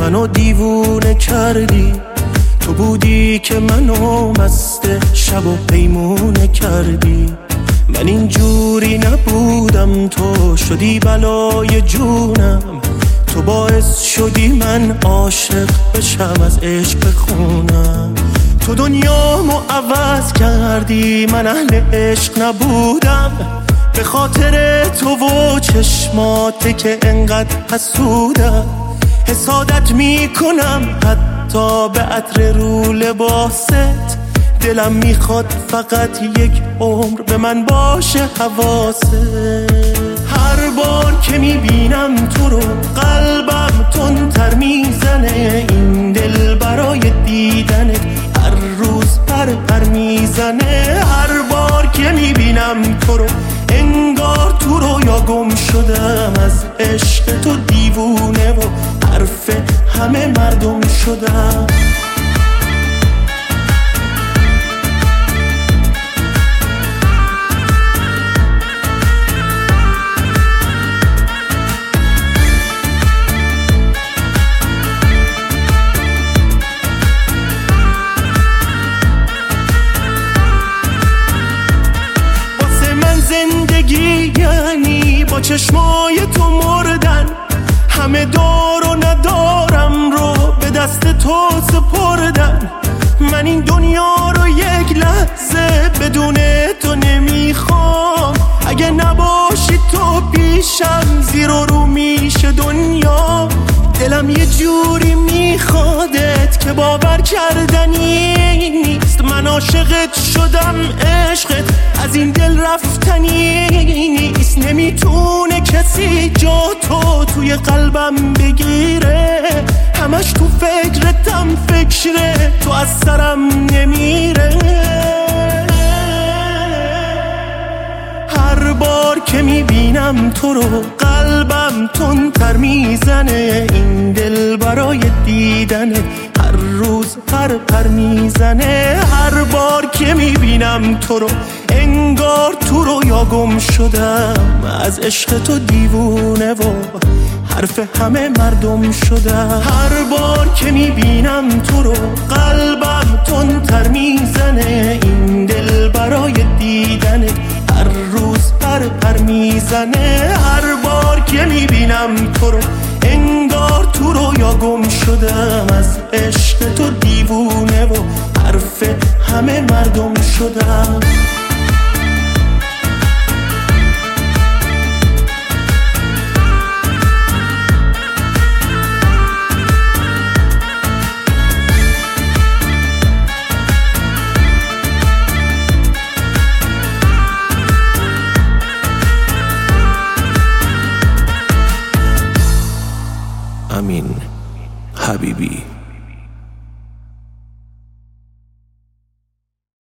منو دیوونه کردی، تو بودی که منو مست شب و پیمونه کردی. من اینجوری نبودم، تو شدی بلای جونم، تو باعث شدی من عاشق بشم از عشق بخونم. تو دنیامو عوض کردی، من اهل عشق نبودم، به خاطر تو و چشماته که انقدر حسودم. حسادت میکنم حتی به عطر رو لباست، دلم میخواد فقط یک عمر به من باشه حواست. هر بار که میبینم تو رو قلبم تندتر میزنه، این دل برای دیدنت هر روز پر میزنه. هر بار که میبینم تو رو انگار تو رویا گم شدم، از عشق تو دیوونه و حرف همه مردم شدم. زندگی یعنی با چشمای تو مردن، همه دار و ندارم رو به دست تو سپردن. من این دنیا رو یک لحظه بدون تو نمیخوام، اگه نباشی تو پیشم زیر و رو میشه دنیا. دلم یه جوری میخوادت که باور کردنی نیست، من عاشقت شدم، عشقت از این دل رفتنی نیست. نمیتونه کسی جا تو توی قلبم بگیره، همش تو فکرتم، فکر تو از سرم نمیره. هر بار که میبینم تو رو قلبم تندتر میزنه، این دل برای دیدنه هر روز پر میزنه. هر بار که میبینم تو رو انگار تو رویا گم شدم، از عشق تو دیوونه و حرف همه مردم شدم. هر بار که میبینم تو رو قلبم تندتر میزنه، این دل برای دیدنه هر روز پر میزنه. هر بار که میبینم تو رو انگار تو رویا گم شدم، از عشق تو دیوونه و حرف همه مردم شدم. امین حبیبی.